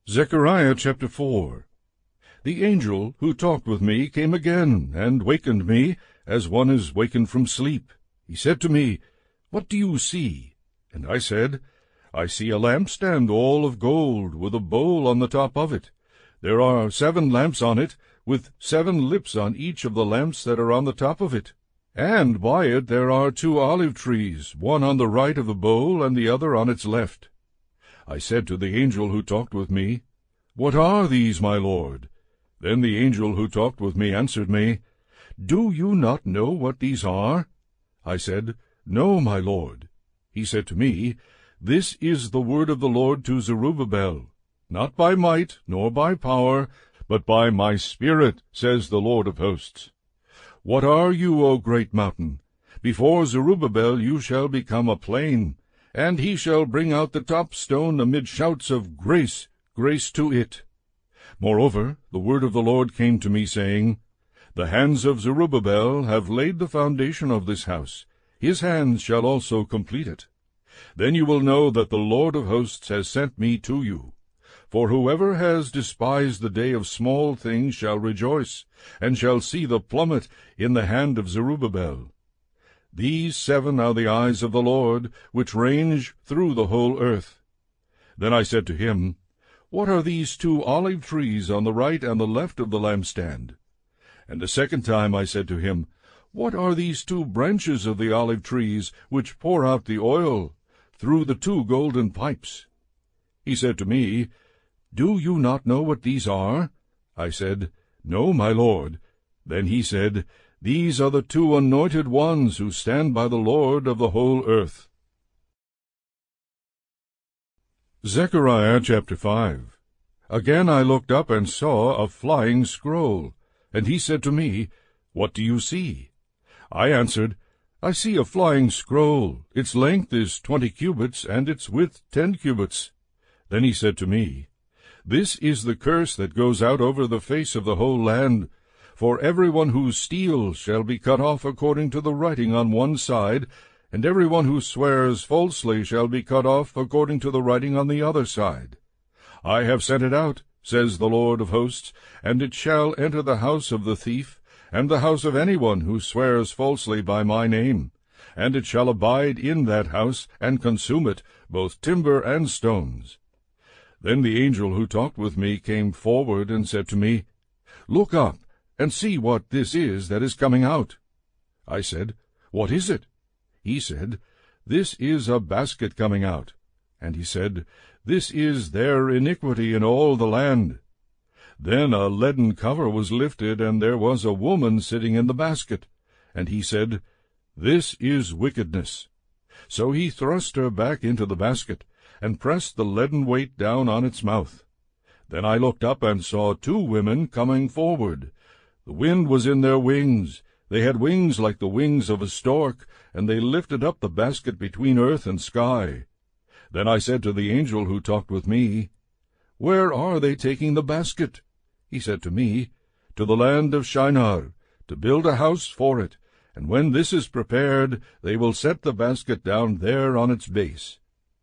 Zechariah chapter 4. The angel who talked with me came again, and wakened me, as one is wakened from sleep. He said to me, What do you see? And I said, I see a lampstand all of gold, with a bowl on the top of it. There are 7 lamps on it, with 7 lips on each of the lamps that are on the top of it. And by it there are 2 olive trees, one on the right of the bowl, and the other on its left. I said to the angel who talked with me, What are these, my lord? Then the angel who talked with me answered me, Do you not know what these are? I said, No, my lord. He said to me, This is the word of the Lord to Zerubbabel. Not by might, nor by power, but by my Spirit, says the Lord of hosts. What are you, O great mountain? Before Zerubbabel you shall become a plain, and he shall bring out the top stone amid shouts of grace, grace to it. Moreover, the word of the Lord came to me, saying, The hands of Zerubbabel have laid the foundation of this house. His hands shall also complete it. Then you will know that the Lord of hosts has sent me to you. For whoever has despised the day of small things shall rejoice, and shall see the plummet in the hand of Zerubbabel. These 7 are the eyes of the Lord, which range through the whole earth. Then I said to him, What are these 2 olive trees on the right and the left of the lampstand? And the second time I said to him, What are these 2 branches of the olive trees, which pour out the oil through the 2 golden pipes? He said to me, Do you not know what these are? I said, No, my lord. Then he said, These are the 2 anointed ones who stand by the Lord of the whole earth. Zechariah chapter 5. Again I looked up and saw a flying scroll. And he said to me, What do you see? I answered, I see a flying scroll. Its length is 20 cubits, and its width 10 cubits. Then he said to me, This is the curse that goes out over the face of the whole land. For everyone who steals shall be cut off according to the writing on one side, and everyone who swears falsely shall be cut off according to the writing on the other side. I have sent it out, says the Lord of hosts, and it shall enter the house of the thief, and the house of anyone who swears falsely by my name. And it shall abide in that house, and consume it, both timber and stones. Then the angel who talked with me came forward and said to me, Look up, and see what this is that is coming out. I said, What is it? He said, This is a basket coming out. And he said, This is their iniquity in all the land. Then a leaden cover was lifted, and there was a woman sitting in the basket. And he said, This is wickedness. So he thrust her back into the basket, and pressed the leaden weight down on its mouth. Then I looked up and saw 2 women coming forward. The wind was in their wings. They had wings like the wings of a stork, and they lifted up the basket between earth and sky. Then I said to the angel who talked with me, Where are they taking the basket? He said to me, To the land of Shinar, to build a house for it, and when this is prepared, they will set the basket down there on its base.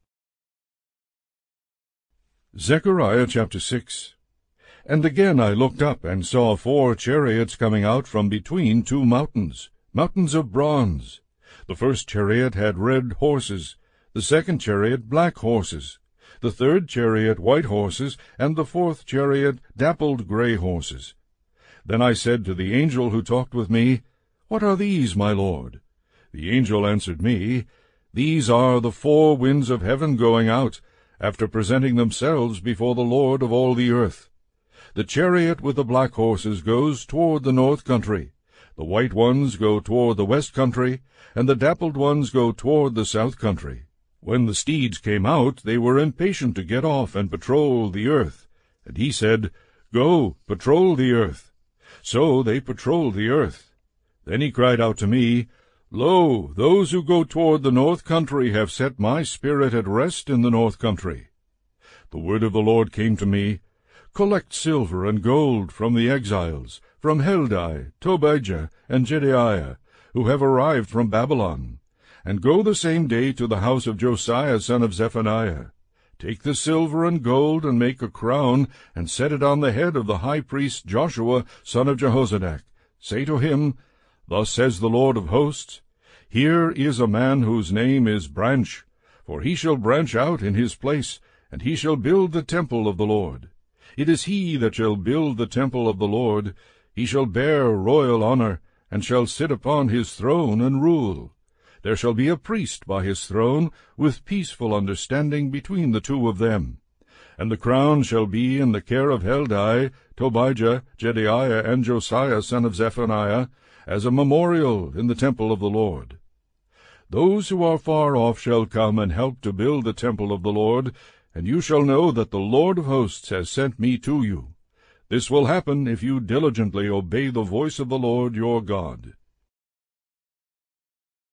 Zechariah chapter 6. And again I looked up and saw 4 chariots coming out from between 2 mountains, mountains of bronze. The first chariot had red horses, the second chariot black horses, the third chariot white horses, and the 4th chariot dappled gray horses. Then I said to the angel who talked with me, What are these, my lord? The angel answered me, These are the 4 winds of heaven going out, after presenting themselves before the Lord of all the earth. The chariot with the black horses goes toward the north country, the white ones go toward the west country, and the dappled ones go toward the south country. When the steeds came out, they were impatient to get off and patrol the earth. And he said, Go, patrol the earth. So they patrolled the earth. Then he cried out to me, Lo, those who go toward the north country have set my spirit at rest in the north country. The word of the Lord came to me, Collect silver and gold from the exiles, from Heldai, Tobijah, and Jedaiah, who have arrived from Babylon, and go the same day to the house of Josiah son of Zephaniah. Take the silver and gold, and make a crown, and set it on the head of the high priest Joshua, son of Jehozadak. Say to him, Thus says the Lord of hosts, Here is a man whose name is Branch, for he shall branch out in his place, and he shall build the temple of the Lord. It is he that shall build the temple of the Lord. He shall bear royal honor, and shall sit upon his throne and rule. There shall be a priest by his throne, with peaceful understanding between the two of them. And the crown shall be in the care of Heldai, Tobijah, Jedaiah, and Josiah son of Zephaniah, as a memorial in the temple of the Lord. Those who are far off shall come and help to build the temple of the Lord, and you shall know that the Lord of hosts has sent me to you. This will happen if you diligently obey the voice of the Lord your God.